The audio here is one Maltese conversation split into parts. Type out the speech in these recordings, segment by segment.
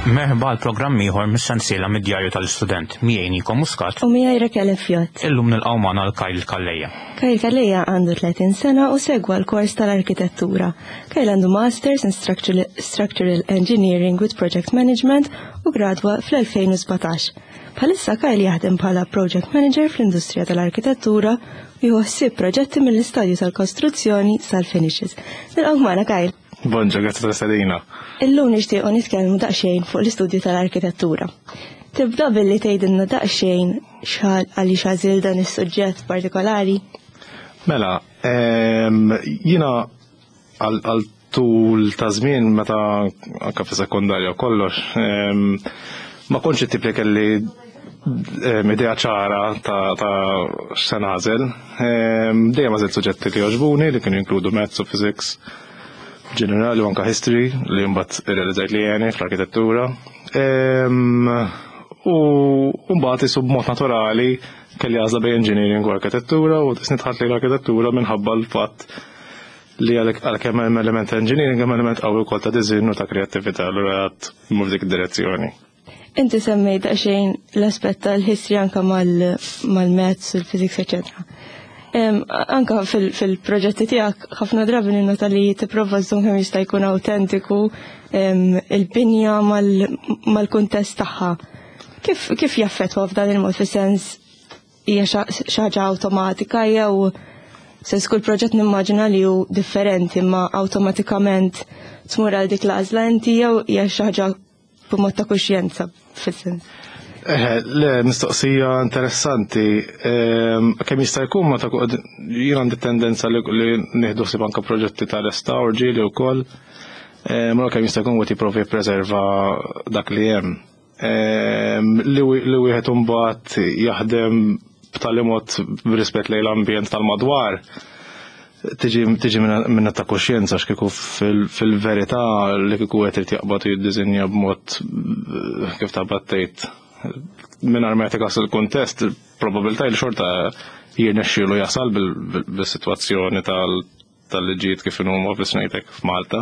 Merħba l-programm ieħor mis-sensiela mid-Djarju tal-Istudent. Miegħi Niko Muscat. U miegħi Raquel Fjott. Illum nilqgħu magħna l-Kajl Kallejja. Kajl Kallejja għandu 30 sena u segwa l-kors tal-arkitettura. Kajl għandu Masters in Structural Engineering with Project Management u gradwa fl-2017. Bħalissa Kajl jaħdem bħala Project Manager fl-industrija tal-arkitettura u jħossib proġetti mill-istadju tal-kostruzzjoni sal-finishes. Nilqgħu magħna Kajl. Bonġa, grazzi tal-istadina. Illum nixtiequ nitkellmu daqsxejn fuq l-istudju tal-arkitettura. Tibda billi tgħidilna daqsxejn għaliex għażil dan is-suġġett partikolari? Mela, jiena għal tul ta' żmien meta anke fi sekondarja u kollox, ma kontx it-tip li kelli idea ċara ta' x'se nagħżel. Dejjem għażilt suġġetti li jogħġbuni li kienu jinkludu maths u physics ġenerali u anka history li mbagħad irrealizzajt li jeni fl-arkitettura. U mbagħad isu b'mod naturali kelli għażla bejn engineering u arkitettura u nitħadd li l-arkitettura minħabba l-fatt li għalkemm hemm element ta' engineering hemm element qawwi wkoll ta' design u ta' kreattività l għad mmur f'dik id-direzzjoni. Inti semmejt daqsxejn l-aspett tal-history anke mal-maths u l-physics eċetera. Anka fil-proġetti tiegħek ħafna drabi ninnota li tipprova żżomm kemm jista' jkun awtentiku il-binja mal-kuntest tagħha. Kif jaffettwa f'dan il-mod fis-sens hija xi ħaġa awtomatika jew sens kull proġett nimmaġina li hu differenti ma awtomatikament tmur għal dik l-għażla inti jew hija xi ħaġa b'mod ta' kuxjenza fis-sens? Le, mistoqsija interessanti. Kemm jista' jkun ma jien għandi tendenza li nieħdu ħsieb anke proġetti ta' restawr ġieli wkoll. Mara kemm jista' jkun qed jipprovi jippreserva dak li hemm. Li wieħed imbagħad jaħdem b'tali mod b'rispett lejn l-ambjent tal-madwar. Tiġi minn ta' kuxjenza x'kieku fil-verità li kieku qed irid jaqbad jiddiżinja b'mod kif tabad tgħid minn armetika sul-kontest, il-probabilità li xorta jirnexxielu jasal bil-sitwazzjoni tal-liġijiet kif huma fl-snejtek f'Malta.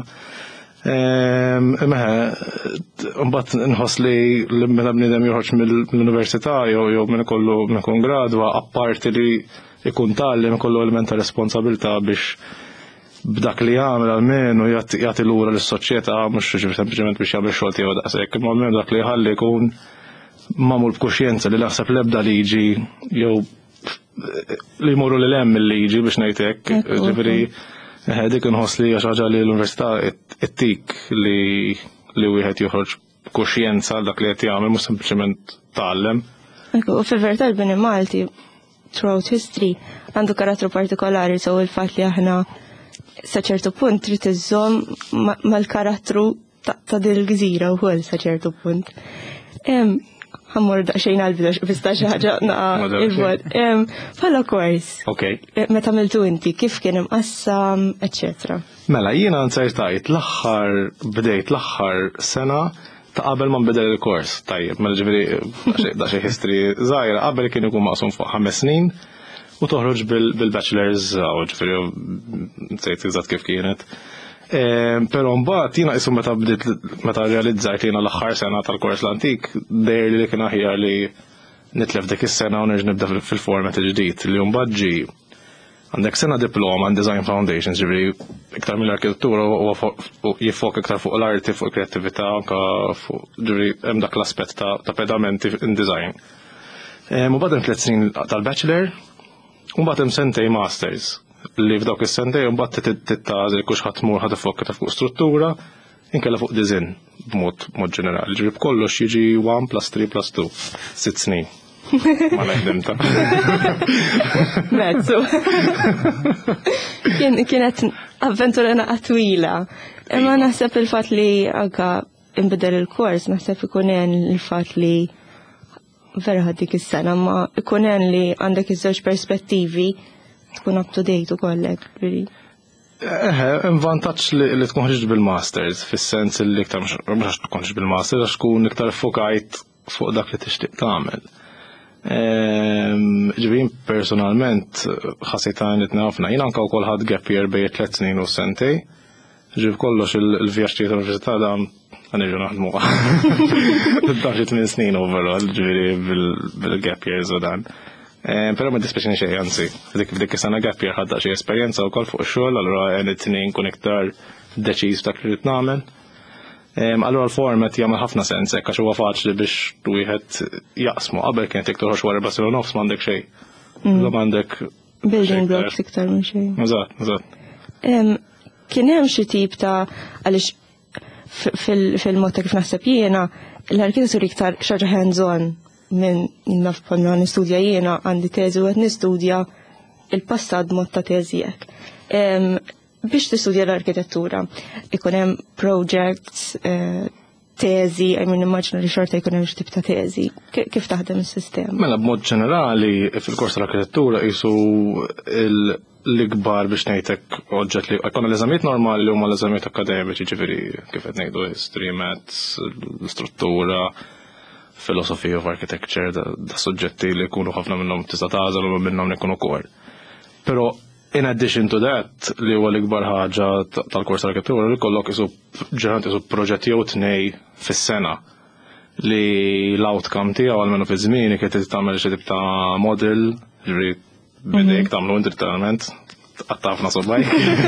Mbagħad inħoss li meta bniedem joħroġ mill-università jew minn ikollu ikun gradwa apparti li jkun tallim ikollu element ta' responsabilità biex b'dak li jagħmel għalmenu jagħti lura lis-soċjetà mhux sempliċement biex jagħmel xogħol tiegħu daqshekk, imma almenu dak li jħalli jkun mamul b'kuxjenza li naħseb l-ebda liġi jew li jmorru lil hemm il-liġi biex ngħidlek, ġifieri dik inħoss li hija xi ħaġa li l-università ittik li wieħed joħroġ b'kuxjenza dak li qed jagħmel mhux sempliċement tgħallem. U fil-verità l-bini Malti throughout history għandu karattru partikolari sew il-fatt li aħna sa ċertu punt trid iżżomm mal-karattru ta' din il-gżira wkoll sa ċertu punt. Ħammur daqsxejn għal-bidu bista xi ħaġa il-vot. Bħala kors. Meta għamiltu inti, kif kien imqassam, eċċetera. Mela, jiena nsertajt bdejt l-aħħar sena ta' qabel ma nbidel il-kors. Tajjeb, mela ġifieri daqsxejn history żgħira qabel kien ikun maqsum fuq 5 snin u toħroġ bil-bachelor's ġifieri nsejt eżatt kif kienet. Però mbagħad jiena qisu meta realizzajt jiena l-aħħar sena tal-kors l-antik dejjer li kien aħjar li nitlef dik is-sena u nerġa' nibda fil-format il-ġdid li mbagħad ġi għandek sena diploma in Design Foundations ġifieri iktar mill-arkitettura u jifok iktar fuq l-arti fuq il-kreattività anke fuq ġifieri hemm dak l-aspett ta' pedamenti in design. Mbagħad hemm 3 snin tal-bachelor u mbagħad hemm sentej masters li f'dawk is-sentej mbagħad tittażel kux ħadd tmur ħadd ifokka fuq struttura inkella fuq design b'mod ġenerali. Ġifieri b'kollox jiġi 1 + 3 + 2 6 snin. Ma naħdimta. Mezzu. Kienet avventura naqa' twila. Imma naħseb il-fatt li anke inbidel il-kors naħseb ikun hemm il-fatt li vera ħaddik is-sena ma ikun hemm li għandek iż-żewġ perspettivi tkun up to date ukollek, really. Hemm vantaġġ li tkun ħriġt bil-masters fis-sens li iktar mhux tkunx bil-masters għax tkun iktar fokajt fuq dak li tixtieq tagħmel. Ġifieri personalment ħassejt għandit ħafna. Jien anke wkoll ħadd gap year bejn 3 snin u sentej. Ġifieri kollox il-vjaġġ tiegħi tal-università dan għanirġu naħdmu. Daħġi 8 snin overall, ġviri bil-gap years u dan. Pero ma dispeċini xej, anzi, dik sena gap year ħadda xie esperienza u kol fuq xogħol, allura għen it-tnejn kun iktar deċiż dak li rrid nagħmel. Allura l-format jagħmel ħafna sens hekk għax huwa faċli biex wieħed jaqsmu qabel kien tik toħroġ wara Barcelona nofs m'għandek xejn. M'għandek building blocks iktar minn xejn. Eżatt. Kien hemm xi tip ta' għaliex fil-mod ta' kif naħseb jiena l-arkitettur iktar xaġa hands-on minn naf konna nistudja jiena għandi teżi u qed nistudja il-passat mod ta' teżi hekk. Biex tistudja l-arkitettura, ikun hemm projects, teżi, immaġina li xorta jkun hemm x'tip ta' teżi. Kif taħdem is-sistema? Mela b'mod ġenerali fil-kors tal-arkitettura qisu l-ikbar biex ngħidlek oġġett li jkollna l-eżamijiet normali li huma l-eżamijiet akademiċi, ġifieri kif qed ngħidu history, maths, struttura, philosophy of architecture, da suġġetti li jkunu ħafna minnhom tista' tagħżel u minnhom ikunu core. Però in addition to that, li huwa l-ikbar ħaġa tal-kors tal-arkitettura li kollok ġeneralment isu proġetti jew tnej fis-sena li l-outcome tiegħu għalmenu fi żmien kien tagħmel xi tip ta' model, ġifieri bidejk tagħmlu literalment qattafna sobaj.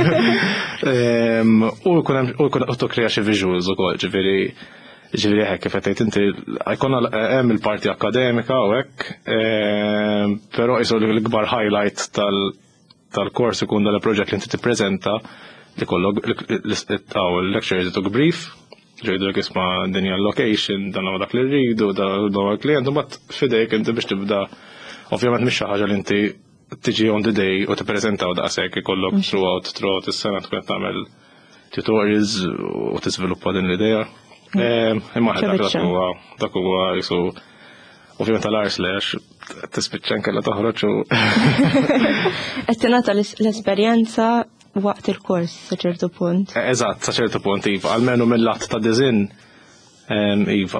U jkun tokkrea xi visuals ukoll, ġifieri hekk kif qed inti jkollna hemm il-parti akademika u hekk, però qisu l-ikbar highlight tal-kors ikun dal-proġett li inti tippreżenta li kollok l-lecturers ituk brief, ġejdu l isma' dinja location, dan huwa dak li rridu, dan huwa l-klient, u mbagħad fidejk inti biex tibda ovvjament mhix xi ħaġa li inti tiġi on the day u tippreżentaw daqshekk ikollok throughout is-sena tkun qed tagħmel tutorials u tiżviluppa din l-idea. Imma dak huwa jisu ovvjament tal-R/ tispiċċa nkella toħroġ u qed tingħata l-esperjenza waqt il-kors sa ċertu punt. Eżatt, sa ċertu punt iva, almenu mill-att ta' design iva.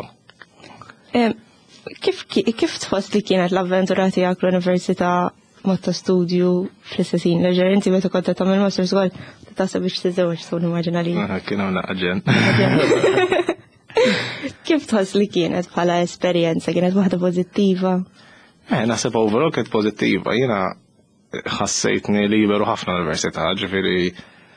Kif tħoss li kienet l-avventura tiegħek l-Università mod ta' studju fl-istessin leġer, inti meta kont tagħmel masters ukoll taħseb biex tiżewweġ sew nimmaġina li. Kien hawn aqġen. Kif tħoss li kienet bħala esperjenza, kienet waħda pożittiva? Naħseb overall kienet pożittiva, jiena ħassejtni liberu ħafna l-università, ġifieri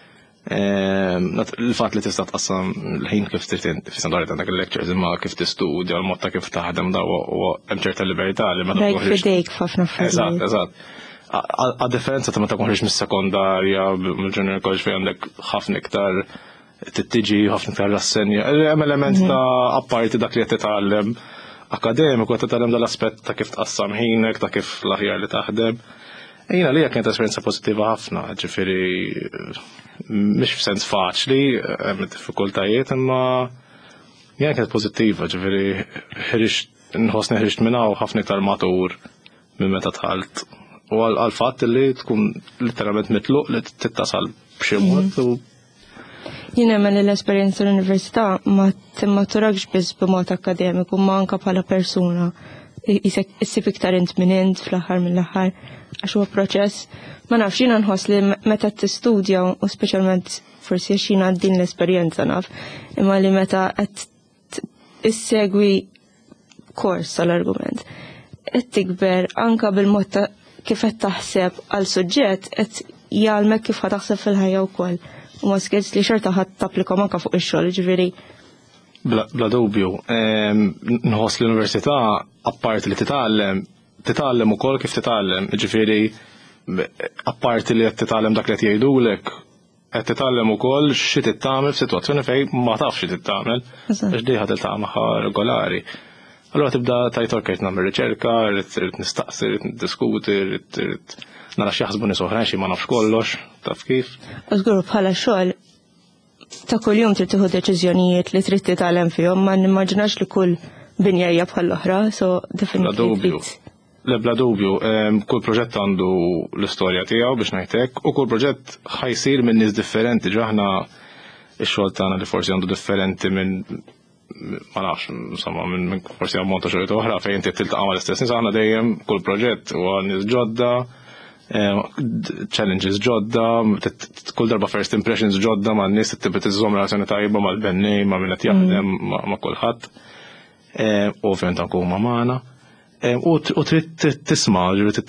il-fatt li tista' tqassam l-ħin kif trid fis-sandaret għandek il-lectures imma kif tistudja l-mod ta' kif taħdem daw u hemm ċerta libertà li ma tkunx fidejk f'ħafna affarijiet. Eżatt. Għad-differenza ta' meta tkun ħriġ mis-sekondarja mill-junior college fejn għandek ħafna iktar tittiġi ħafna iktar rassenja. Hemm element ta' apparti dak li qed titgħallem akademiku qed titgħallem dal-aspett ta' kif tqassam ħinek, ta' kif l-aħjar li taħdem. Jiena li kienet esperienza pozittiva ħafna, ġifieri mhix f'sens faċli, hemm diffikultajiet, imma jiena kienet pożittiva, ġifieri nħossni ħriġt minn hawn ħafna iktar matur minn meta dħalt. U għal fatt li tkun literalment mitluq li tittasal b'xi mod u jien hemm l-esperjenza l-università ma timmaturax biss b'mod akademiku ma anke bħala persuna. Issib iktar int minn int fl-aħħar mill-aħħar għax huwa proċess. Ma nafx jiena nħoss li meta tistudja u speċjalment forsi għax jiena din l-esperjenza naf, imma li meta qed issegwi kors tal-argument qed tikber anke bil-mod ta' kif qed taħseb għal suġġett qed jgħalmek kif ħad taħseb fil-ħajja wkoll. U ma skills li xorta ħadd tapplika anke fuq ix-xogħol, ġifieri. Bla dubju, nħoss l-università apparti li titgħallem ukoll kif titgħallem, ġifieri apparti li qed titgħallem dak li qed jgħidulek, qed titgħallem ukoll xi titgħamel f'sitwazzjoni fejn ma tafx xi titgħamel biex dejja tiltaqa' magħha regolari. Allura tibda tajt orkejt nagħmel riċerka, rid nistaqsi, rid niddiskuti, rid nara xi jaħsbu nies oħrajn xi ma nafx kollox, taf kif. Żgur bħala xogħol ta' kuljum trid tieħu deċiżjonijiet li trid titgħallem fihom, ma nimmaġinax li kull binja hija bħall-oħra, so definitely. Bla dubju, kull proġett għandu l-istorja tiegħu biex ngħidlek u kull proġett ħajsir minn nies differenti, ġaħna x-xogħol tagħna li forsi għandu differenti minn ma nafx, insomma, minn forsi ammont ta' xogħol oħra fejn inti tiltaqa' mal-istess nies, aħna dejjem kull proġett huwa nies ġodda, challenges ġodda, kull darba first impressions ġodda ma' n-nies tibet iżżomm relazzjoni tajba mal-bennej, ma' min qed jaħdem ma' kulħadd. Ovvjament anke huma magħna. U trid tisma'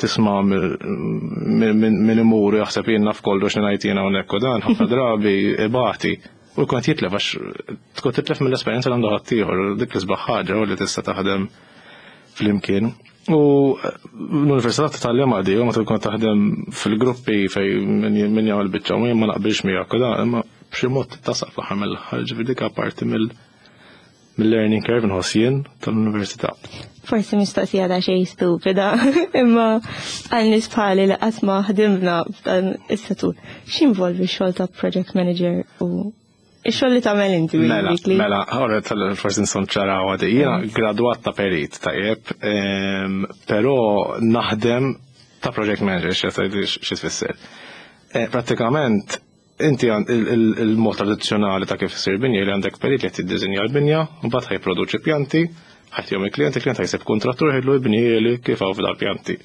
min imur jaħseb jien naf kollox ngħid jiena hawnhekk u dan ħafna drabi ibati u jkun qed jitlef għax tkun titlef mill-esperjenza li għandu ħadd ieħor dik l-isbaħ ħaġa li tista' taħdem flimkien. U l-Università titgħallem għadi u ma tkun taħdem fil-gruppi fejn min jagħmel biċċa u ma naqbilx miegħek u dan imma b'xi mod tasaq fl-aħħar mill-aħħar ġifieri dik apparti mill-learning curve inħossien tal-Università. Forsi mistoqsija da xejn stupida, imma għal nies bħali li qatt ma ħdimna f'dan is-settur. X'involvi x-xogħol ta' project manager u ix-xogħol li tagħmel inti weekly? Mela, ħoret forsi nson ċaraw għadi. Jiena gradwat ta' perit tajjeb, però naħdem ta' project manager xi tfisser. Prattikament inti il-mod tradizzjonali ta' kif isir binja li għandek perit li tiddiżinja l-binja, u mbagħad ħajproduċi pjanti, ħajtihom il-klient ħajseb kontrattur ħillu jibni li kif hawn f'dal pjanti.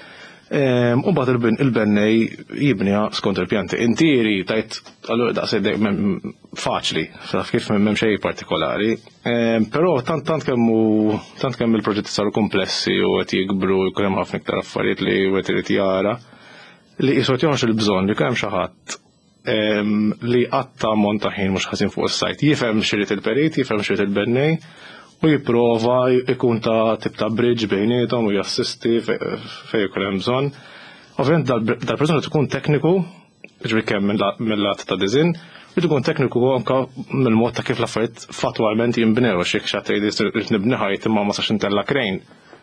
U bad il-bennej jibnija skont il-pjanti. Intieri tajt allura daqseg faċli, kif m'hemm xejn partikolari. Però tant kemm il-proġetti saru komplessi u qed jikbru jkun hemm ħafna iktar affarijiet li wieħed irid jara li jisod joħroġ il-bżonn li kemm xi ħadd li qatta ammont ta' ħin mhux ħażin fuq is-sajt. Jifhem x'irid il-perit, jifhem x'irid il-bennej u jipprova jkun ta' tip ta' bridge bejnietom u jassisti fejn ikun hemm bżonn. Ovvjament dal-persuna tkun tekniku, ġifieri kemm mill-lat ta' design, u tkun tekniku anke mill-mod ta' kif l-affarijiet fatwalment jinbnew xi xatt tgħid nibni ħajt imma ma sax intella krejn.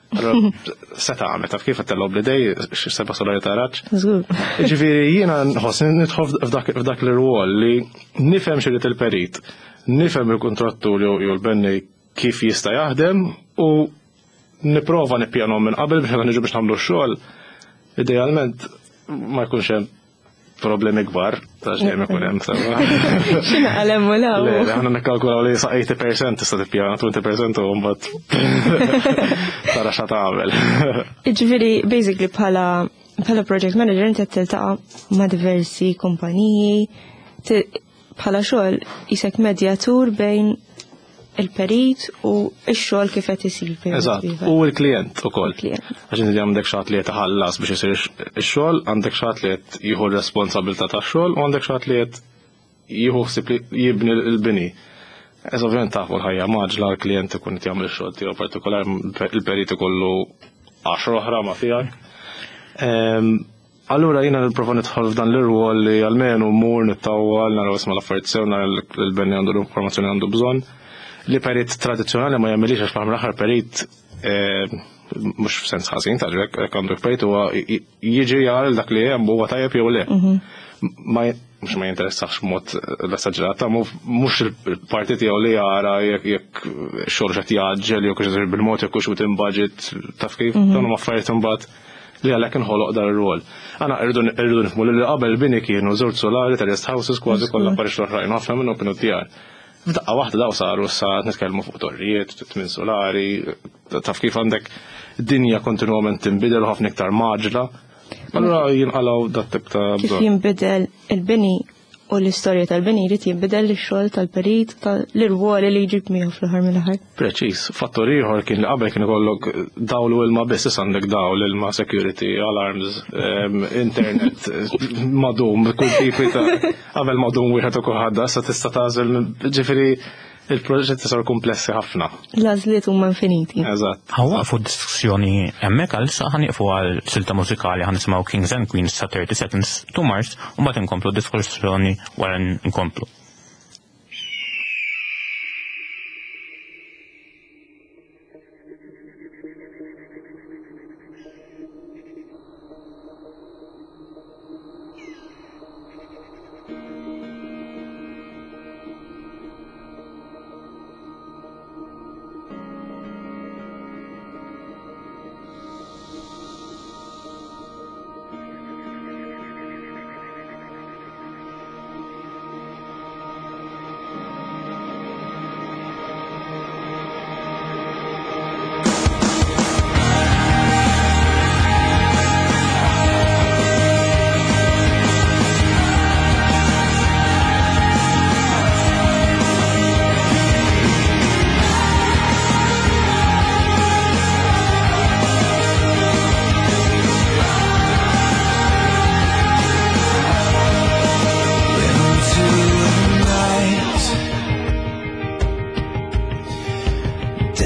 Se tagħmel taf kif qed tellgħu bl-idej seba' solari ta' raġġ. Ġifieri jiena nħoss nidħol f'dak l-irwol li nifhem x'irid il-perit, nifhem il-kontrattur jew l-bennej kif jista' jaħdem u nipprova nippjanhom minn qabel biex niġu biex nagħmlu x-xogħol. Idealment ma jkunx hemm problemi kbar ta' xejn ikun hemm sewa. X'inaqalem u law. Aħna nikkalkulaw li sa 80% tista' tippjana, 20% u mbagħad tara xa tagħmel. Jiġifieri basically bħala project manager inti tiltaqa' ma' diversi kumpaniji bħala xogħol isek medjatur bejn il-perit u x-xogħol kif qed isir. Eżatt, u l-klijent ukoll. Għax inti għandek xagħat li qed iħallas biex isir ix-xogħol, għandek xagħat li qed jieħu r-responsabilità tax-xogħol u għandek xagħat li qed jieħu ħsieb jibni l-bini. Ovvjament tafu l-ħajja maġla l-klijent ikun qed jagħmel ix-xogħol tiegħu partikolari il-perit ikollu 10 oħra ma' tiegħek. Allura jiena nipprova nidħol f'dan l-irwol li almenu mmur nittawwal naraw isma' l-affarijiet sew nara l-benni għandu l-informazzjoni għandu bżonn. Li perit tradizzjonali ma jagħmilix għax fl aħħar perit mhux f'sens ħażin ta' jekk għandu perit huwa jiġi jara dak li hemm huwa tajjeb jew le. Mhux ma jinteressax mod l-esaġerat, mhux il-parti tiegħu li jara jekk xogħol qed jaġġel jew kux bil-mod jekk hux within budget taf kif dan huma affarijiet imbagħad li għalhekk inħoloq dar ir-rwol. Għana irridu nifhmu li qabel bini kienu żewġ solari ta' rest houses kważi kollha affarijiet oħrajn ħafna minnhom kienu djar. F'daqqa waħda daw saru s-saat nitkellmu fuq torrijiet, tmien solari, taf kif għandek dinja kontinwament tinbidel u ħafna iktar maġla. Allura jinqalgħu dat tip ta' bżonn. Kif jinbidel il-bini u l-istorja tal-bini jrid jinbidel ix-xogħol tal-perit l-irwoli li jġib miegħu fl-aħħar mill-aħħar. Preċiż, fattur ieħor kien li qabel kien ikollok dawl u ilma biss issa għandek dawl ilma security, alarms, internet, madum, kull tipi ta' qabel madum wieħed ukoll ħadda issa tista' tagħżel ġifieri il-proġetti saru komplessi ħafna. L-għażliet huma infiniti. Eżatt. Ħawwaqfu d-diskussjoni hemmhekk għal sa ħanieqfu għal silta mużikali ħanismgħu Kings and Queens sa 30 Seconds to Mars u mbagħad inkomplu diskussjoni wara nkomplu.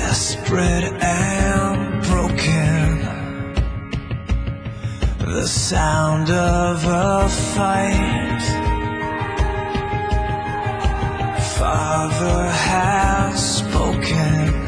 desperate and broken. The sound of a fight. Father has spoken.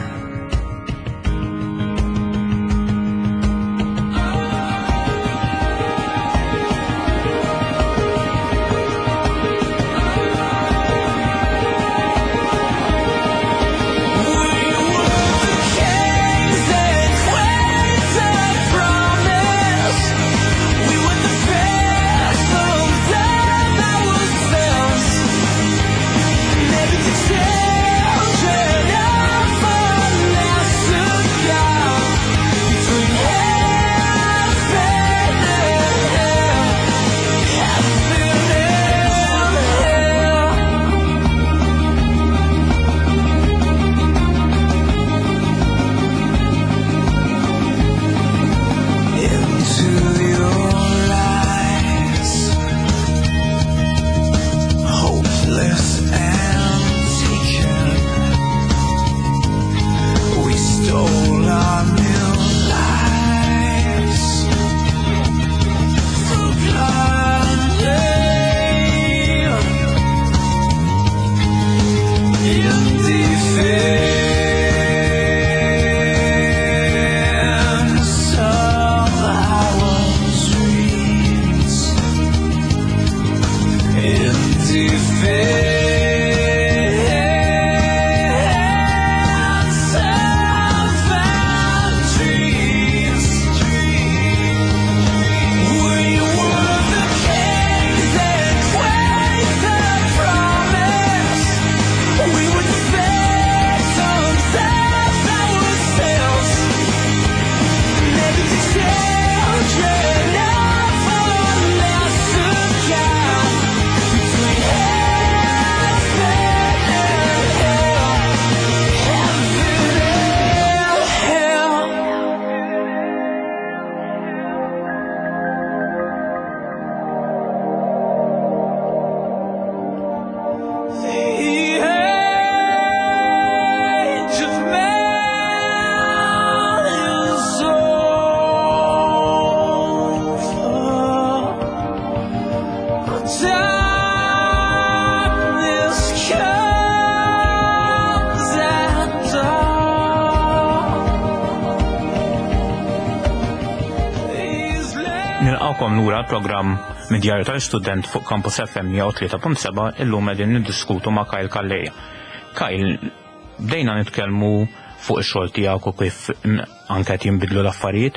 Nilqawkom lura l-programm Midjar tal-Student fuq Campus FM 103.7 illum qegħdin niddiskutu ma' Kyle Kalleja. Kyle, bdejna nitkellmu fuq ix-xogħol tiegħek u kif anke qed jinbidlu l-affarijiet.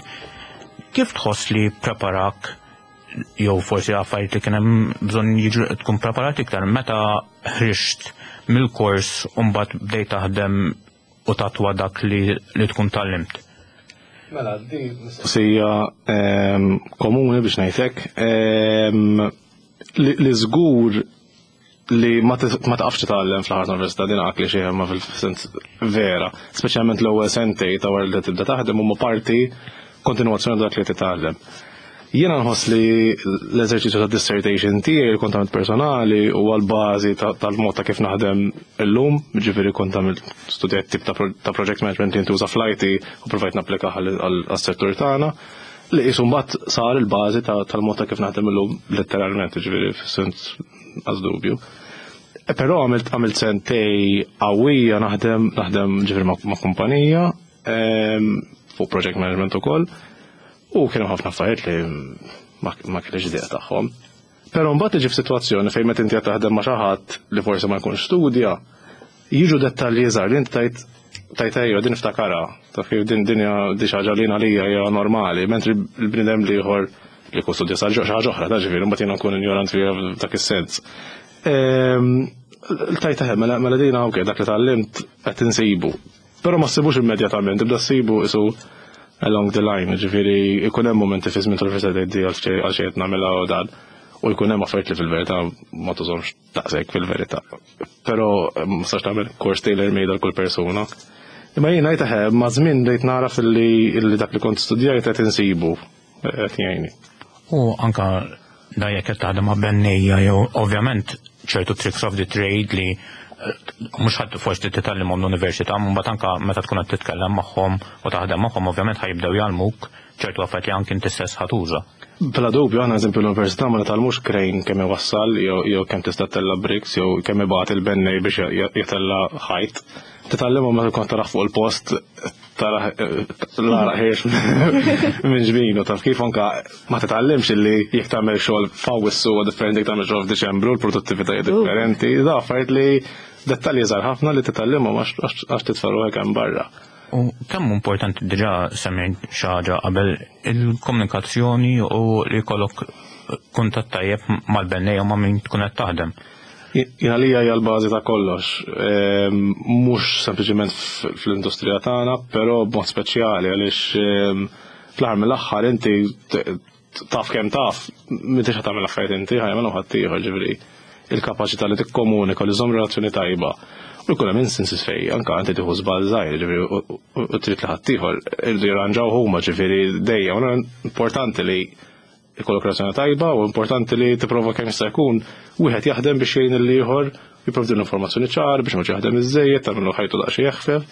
Kif tħoss li preparak jew forsi affarijiet li kien hemm bżonn jiġu tkun preparat iktar meta ħriġt mill-kors u mbagħad bdejt taħdem u tatwa dak li tkun tallimt? Mela, di mistoqsija komuni biex ngħidlek li żgur li ma taqafx titgħallem fl-aħħar tal-università din għaqli xi ma fil-sens vera, speċjalment l-ewwel sentej ta' wara li tibda taħdem huma parti kontinwazzjoni dak li titgħallem. Jiena nħoss li l-eżerċizzju ta' dissertation tiegħi il-kontent personali huwa l-bażi tal-mod ta' kif naħdem illum, ġifieri kont għamilt studjat tip ta' project management li ntuża fl-IT u provajt napplikaha għas-settur tagħna li qisu mbagħad sar il-bażi tal-mod ta' kif naħdem illum letteralment, ġifieri f'sens għaż dubju. Però għamilt sentej qawwija naħdem ġifieri ma' kumpanija fuq project management ukoll. U kienu ħafna affarijiet li ma kienx idea tagħhom. Però mbagħad tiġi f'sitwazzjoni fejn meta inti qed taħdem ma' xi ħadd li forsi ma jkunx studja, jiġu dettalji żgħar li inti tajt ejja din iftakara, taf kif din dinja di xi ħaġa li għalija hija normali, mentri l-bniedem li ieħor li jkun studja xi ħaġa oħra ta' ġifieri mbagħad jiena nkun ignorant fiha f'dak is-sens. Tajt mela dina okej dak li tallimt qed insibu. Però ma ssibux immedjatament, tibda ssibu isu along the line, ġifieri ikun hemm momenti fi żmien tal-università tgħiddi għal xejn nagħmilha u dan, u jkun hemm affarijiet li fil-verità ma tużhomx daqshekk fil-verità. Però ma sax tagħmel kors tailor-made għal kull persuna. Imma jien ngħid ma' żmien bdejt nara li dak li kont studjajt qed insibu qed jgħinni. U anke dajjek qed taħdem ma' bennejja jew ovvjament ċertu tricks of the trade li mhux ħadd forsi titgħallimhom l-università, mbagħad anke meta tkun qed titkellem magħhom u taħdem magħhom ovvjament ħajibdew jgħallmuk ċertu affarijiet li anke inti stess ħatuża. Bla dubju, aħna eżempju l-università ma nitgħallmux krejn kemm iwassal jew kemm tista' tella bricks jew kemm ibagħat il-bennej biex jitella ħajt. Titgħallimhom meta tkun taraħ fuq il-post tara l-għara ħiex minn ġbinu, taf kif anka ma titgħallimx illi jekk tagħmel xogħol f'Awwissu huwa differenti jekk tagħmel xogħol f'Diċembru, l-produttivitajiet differenti, da affarijiet li dettalji żgħar ħafna li titgħallimhom għax titfarru hekk hemm barra. U kemm importanti diġà semmejt xi ħaġa qabel il-komunikazzjoni u li jkollok kuntatt tajjeb mal-bennejja ma' min tkun qed taħdem. Jina li hija l-bażi ta' kollox, mhux sempliċement fl-industrija tagħna, però b'mod speċjali għaliex fl-aħħar mill-aħħar inti taf kemm taf, m'intix qed tagħmel affarijiet inti ħajmel ħadd ieħor ġifieri il-kapaċità li tikkomunika li żomm relazzjoni tajba. U jkun hemm instances fej anke inti tieħu żball żgħir ġifieri u trid li ħadd ieħor irdu jirranġaw huma ġifieri dejjem importanti li ikollok relazzjoni tajba u importanti li tipprova kemm jista' jkun wieħed jaħdem biex jgħin il-ieħor jipprovdi l-informazzjoni ċar biex ma jaħdem iżejjed tagħmlu ħajtu daqsxejn jaħfef.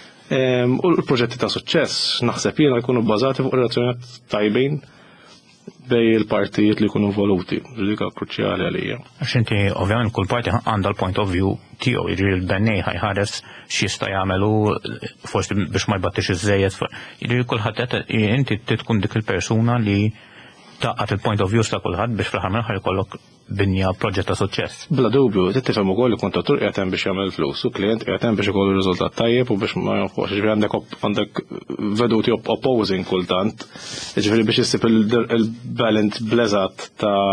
U l-proġetti ta' suċċess naħseb jiena jkunu bbażati fuq relazzjonijiet tajbin bej il-partijiet li jkunu involuti, li hija kruċjali għalija. Għax inti ovvjament kull parti għandha l-point of view tiegħu, jiġri l-bennej ħajħares x'jista' jagħmelu forsi biex ma jbattix iż-żejjed. Jiġri kulħadd inti tkun dik il-persuna li taqqat il-point of view ta' kulħadd biex fl-aħħar mill-aħħar ikollok binja proġett ta' suċċess. Bla dubju, tifhem ukoll li kontratur qiegħed hemm biex jagħmel flus u klient qiegħed hemm biex ikollu riżultat tajjeb u biex ma jonfoqx. Ġifieri għandek veduti opposing kultant, ġifieri biex issib il-balance bleżat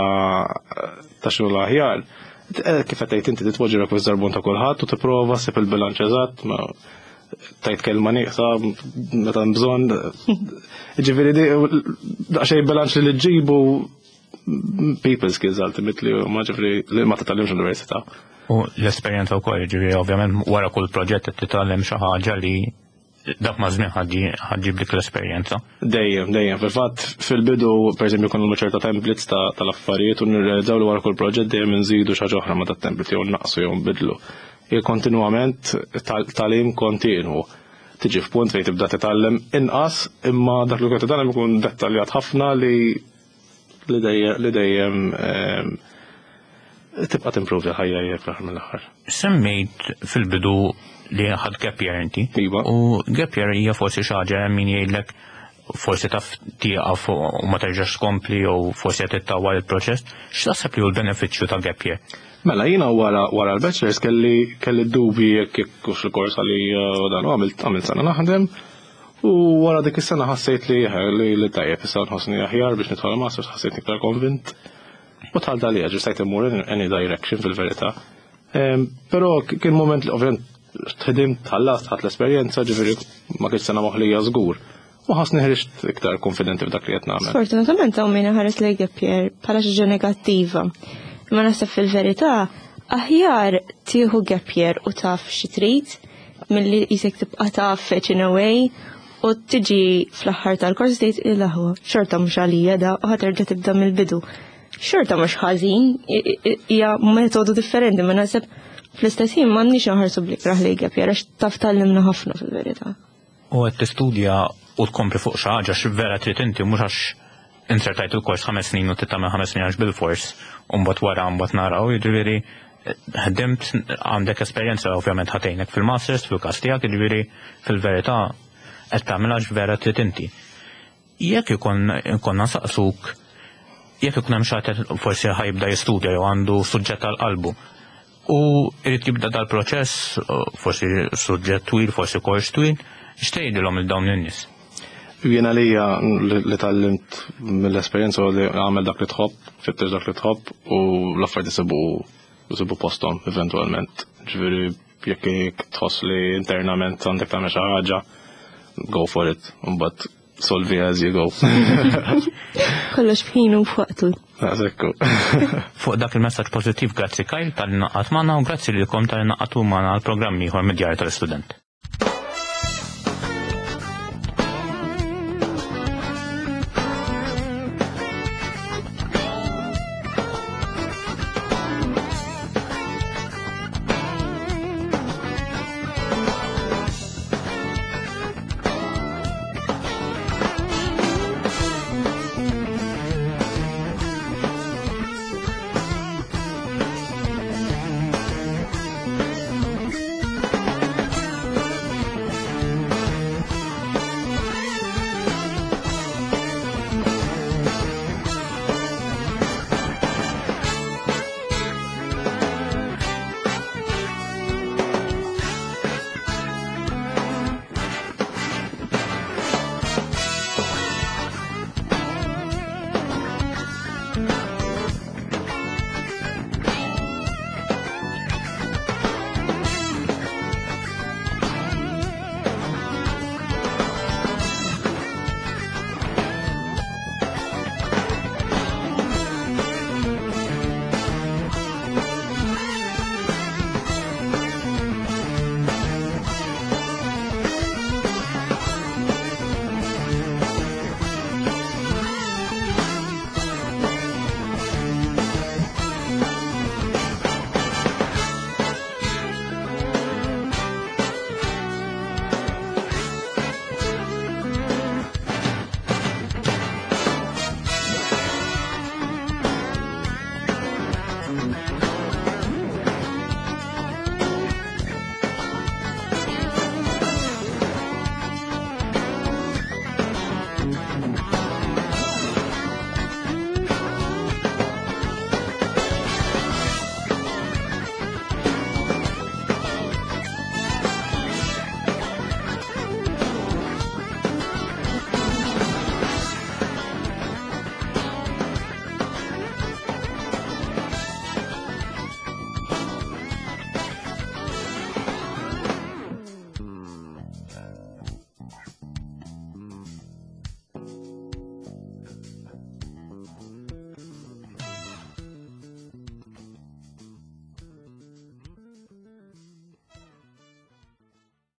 ta' xogħol aħjar. Kif qed tgħid inti titpoġġi rekwiż darbun ta' kulħadd u tipprova ssib il-bilanċ eżatt tajt kelma nieqsa meta bżonn. Ġifieri daqsxejn bilanċ li ġibu people skills ultimately ma ġifieri li ma titgħallimx l-università. U l-esperjenza wkoll ġifieri ovvjament wara kull proġett qed titgħallem xi ħaġa li dak ma' żmien ħaġġib dik l-esperjenza. Dejjem. Fil-fatt fil-bidu pereżempju jkunu ċerta templates tal-affarijiet u nirrealizzaw li wara kull proġett dejjem inżidu xi ħaġa oħra ma' tat-template jew naqsu jew nbidlu. Kontinuament tal-im kontinu. Tiġi f'punt fejn tibda titgħallem inqas imma dak li kont titgħallem ikun dettaljat ħafna li dejjem tibqa' timprovja ħajja fl-aħħar mill-aħħar. Semmejt fil-bidu li ħadd gap year inti. U gap year hija forsi xi ħaġa min jgħidlek forsi taf tieqaf u ma terġax tkompli jew forsi qed tittawwal il-proċess. X'taħseb li hu l-benefiċċju ta' gap year? Mela jiena wara l-bachelors kelli dubi jekk hux il-kors għali dan għamilt sena naħdem u wara dik is-sena ħassejt li tajjeb issa nħossni aħjar biex nidħol masters ħassejt iktar konvint u tħalt għalija ġistajt immur in any direction fil-verità. Però kien moment li ovvjament tħedimt tħallas tħadd l-esperjenza ġifieri ma kienx sena moħħlija żgur. U ħassni ħriġt iktar konfidenti f'dak li qed nagħmel. Sfortunatament hawn min ħares lejn gap year bħala xi ħaġa negattiva. Ma naħseb fil-verità aħjar tieħu gap year u taf xi trid milli qisek tibqa' taf in a way u tiġi fl-aħħar tal-kors tgħid il-aħwa xorta mhux għalija da u ħaterġa' tibda mill-bidu. Xorta mhux ħażin, hija metodu differenti ma naħseb fl-istess ħin m'għandniex naħarsu bl-ikraħ lejn gap year għax taf tallimna ħafna fil-verità. U qed tistudja u tkompli fuq xi ħaġa x'vera trid inti mhux għax insertajt il-kors 5 snin u titgħamel 5 snin għax bil-fors u mbagħad wara mbagħad naraw jiġifieri ħdimt għandek esperjenza ovvjament ħatejnek fil-masters fil-każ tiegħek jiġifieri fil-verità qed tagħmel għax vera trid inti. Jekk ikonna saqsuk jekk ikun hemm xi ħadd forsi ħajbda jistudja jew għandu suġġett tal-qalbu u jrid jibda dal-proċess forsi suġġett twil, forsi kors twil, x'tgħidilhom il dawn in-nies? Jiena lija li tallimt mill-esperjenza li għamel dak li tħobb, fittex dak li tħobb u l-affarijiet isibu posthom eventwalment. Ġifieri jekk tħoss li internament għandek tagħmel xi ħaġa, go for it, mbagħad solvi as you go. Kollox f'ħinu f'waqtu. Sekku. Fuq dak il-messaġġ pożittiv grazzi Kyle tal-naqqat magħna u grazzi lilkom tal-naqqatu magħna għall-programm ieħor mid-Djar tal-Istudent.